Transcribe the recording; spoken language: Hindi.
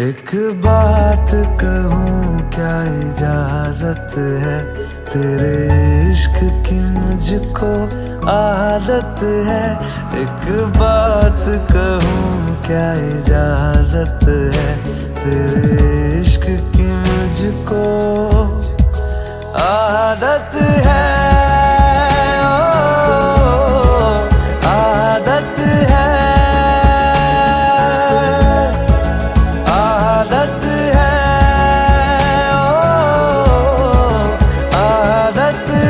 एक बात कहूँ क्या इजाजत है, तेरे इश्क की मुझको आदत है। एक बात कहूँ क्या इजाजत है, तेरे इश्क की मुझको आदत है।